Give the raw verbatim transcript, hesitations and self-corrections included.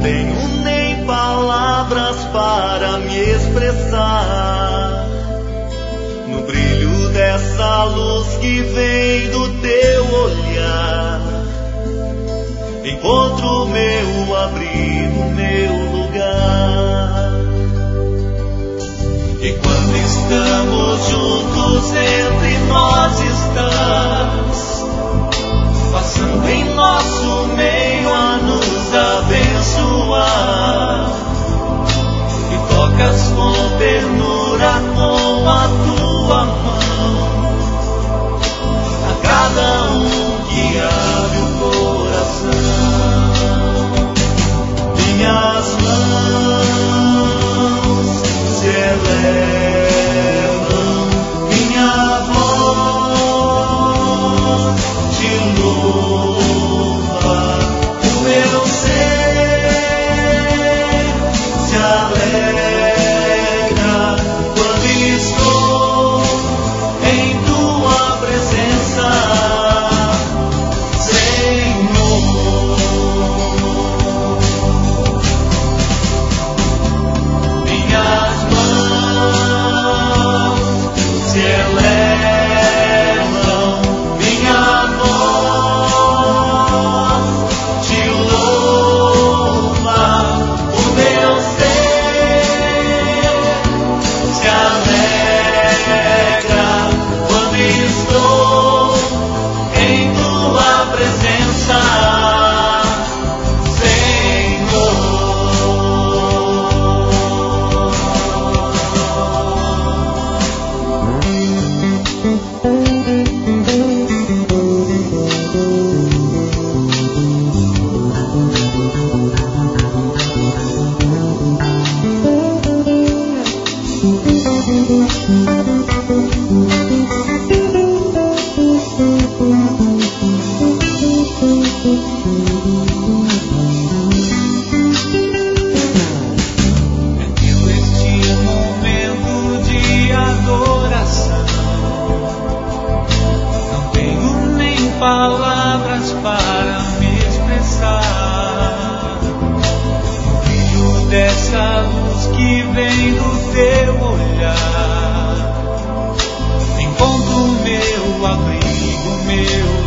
tenho nem palavras para me expressar. No brilho dessa luz que vem do teu olhar, encontro meu abrigo, meu lugar. E quando estamos juntos, entre nós estás, passando em nosso meio a nos abençoar. E tocas com ternura com a tua mão a cada um que abre o coração. Minhas mãos se elevam, minha voz te louva, o meu ser se alegra quando estou em tua presença, Senhor. Minhas mãos se elevam, minha voz te louva, o meu ser se alegra quando estou em tua presença, Senhor. Viu este momento de adoração, não tenho nem palavras para me expressar. No brilho dessa luz que vem do teu olhar, encontro meu abrigo, meu